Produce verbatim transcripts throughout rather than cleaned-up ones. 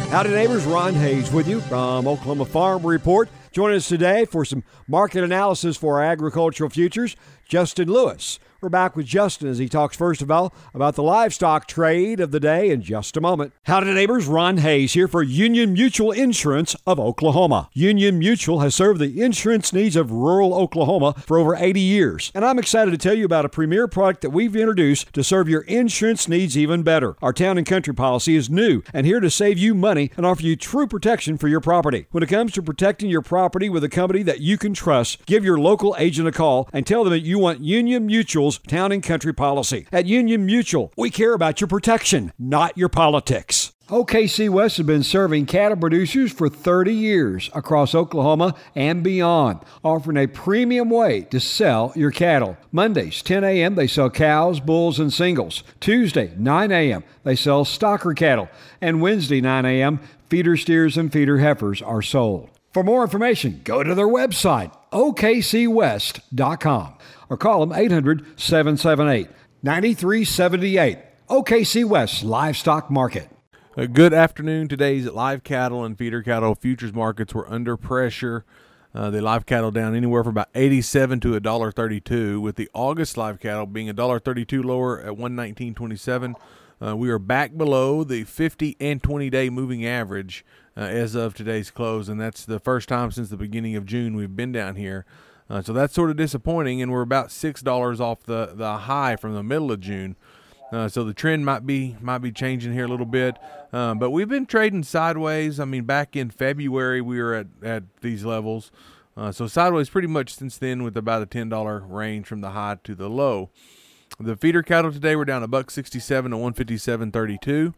Howdy neighbors, Ron Hayes with you from Oklahoma Farm Report. Joining us today for some market analysis for our agricultural futures, Justin Lewis. We're back with Justin as he talks first of all about the livestock trade of the day in just a moment. Howdy neighbors, Ron Hayes here for Union Mutual Insurance of Oklahoma. Union Mutual has served the insurance needs of rural Oklahoma for over eighty years. And I'm excited to tell you about a premier product that we've introduced to serve your insurance needs even better. Our Town and Country policy is new and here to save you money and offer you true protection for your property. When it comes to protecting your property with a company that you can trust, give your local agent a call and tell them that you want Union Mutual's Town and Country policy. At Union Mutual, we care about your protection, not your politics. O K C West has been serving cattle producers for thirty years across Oklahoma and beyond, offering a premium way to sell your cattle. Mondays, ten a.m., they sell cows, bulls, and singles. Tuesday, nine a.m., they sell stocker cattle. And Wednesday, nine a.m., feeder steers and feeder heifers are sold. For more information, go to their website, O K C west dot com, or call them eight hundred, seven seven eight, nine three seven eight. O K C West Livestock Market. A good afternoon. Today's live cattle and feeder cattle futures markets were under pressure. Uh, the live cattle down anywhere from about eighty-seven to one dollar thirty-two, with the August live cattle being one dollar thirty-two lower at one nineteen twenty-seven. Uh, we are back below the fifty and twenty-day moving average uh, as of today's close, and that's the first time since the beginning of June we've been down here. Uh, so that's sort of disappointing, and we're about six dollars off the, the high from the middle of June. Uh, so the trend might be might be changing here a little bit, um, but we've been trading sideways. I mean, back in February we were at, at these levels, uh, so sideways pretty much since then, with about a ten dollar range from the high to the low. The feeder cattle today were down a buck sixty-seven to one fifty-seven thirty-two.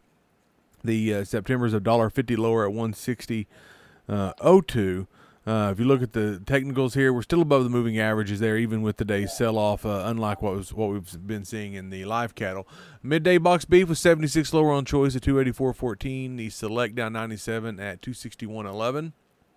The uh, September's a one dollar fifty lower at one sixty oh two. Uh, if you look at the technicals here, we're still above the moving averages there, even with today's sell-off, uh, unlike what was what we've been seeing in the live cattle. Midday box beef was seventy-six lower on choice at two eighty-four fourteen. The select down ninety-seven at two sixty-one eleven.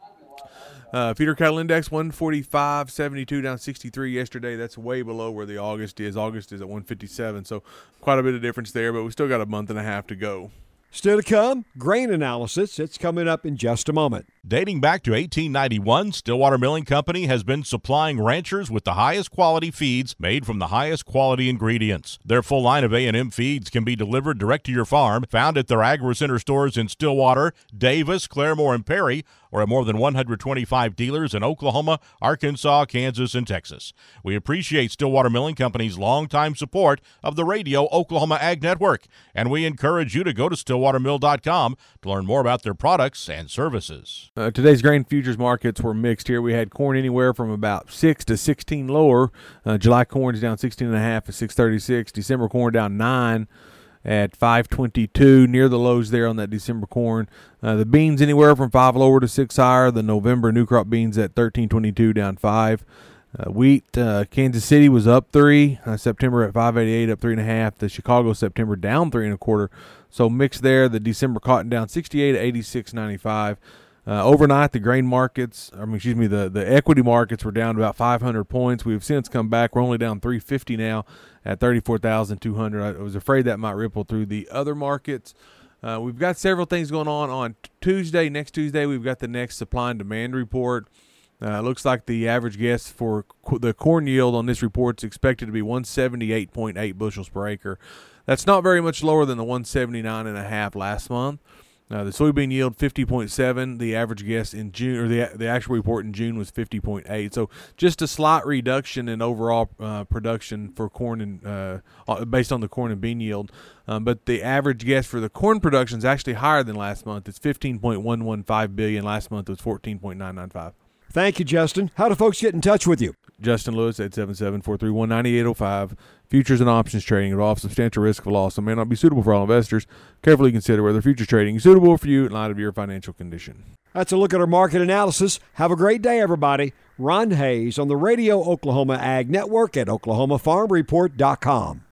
Uh, feeder cattle index one forty-five seventy-two, down sixty-three yesterday. That's way below where the August is. August is at one fifty-seven, so quite a bit of difference there, but we still got a month and a half to go. Still to come, grain analysis. It's coming up in just a moment. Dating back to eighteen ninety-one, Stillwater Milling Company has been supplying ranchers with the highest quality feeds made from the highest quality ingredients. Their full line of A and M feeds can be delivered direct to your farm, found at their AgriCenter stores in Stillwater, Davis, Claremore, and Perry, or at more than one hundred twenty-five dealers in Oklahoma, Arkansas, Kansas, and Texas. We appreciate Stillwater Milling Company's longtime support of the Radio Oklahoma Ag Network, and we encourage you to go to stillwater mill dot com to learn more about their products and services. Uh, today's grain futures markets were mixed here. We had corn anywhere from about six to sixteen lower. Uh, July corn is down sixteen and a half at six thirty-six. December corn down nine at five twenty-two, near the lows there on that December corn. Uh, the beans anywhere from five lower to six higher. The November new crop beans at thirteen twenty-two, down five. Uh, wheat, uh, Kansas City was up three. Uh, September at five eighty-eight, up three and a half. The Chicago September down three and a quarter. So mixed there. The December cotton down sixty-eight at eighty-six ninety-five. Uh, overnight, the grain markets, I mean, excuse me, the, the equity markets were down about five hundred points. We've since come back. We're only down three fifty now at thirty-four thousand two hundred. I was afraid that might ripple through the other markets. Uh, we've got several things going on. On Tuesday, next Tuesday, we've got the next supply and demand report. Uh, it looks like the average guess for co- the corn yield on this report is expected to be one seventy-eight point eight bushels per acre. That's not very much lower than the one seventy-nine and a half last month. Uh, the soybean yield fifty point seven. The average guess in June, or the the actual report in June, was fifty point eight. So just a slight reduction in overall uh, production for corn and uh, based on the corn and bean yield. Um, but the average guess for the corn production is actually higher than last month. It's fifteen point one one five billion. Last month it was fourteen point nine nine five. Thank you, Justin. How do folks get in touch with you? Justin Lewis, eight seven seven, four three one, nine eight zero five. Futures and options trading involves substantial risk of loss and may not be suitable for all investors. Carefully consider whether futures trading is suitable for you in light of your financial condition. That's a look at our market analysis. Have a great day, everybody. Ron Hayes on the Radio Oklahoma Ag Network at oklahoma farm report dot com.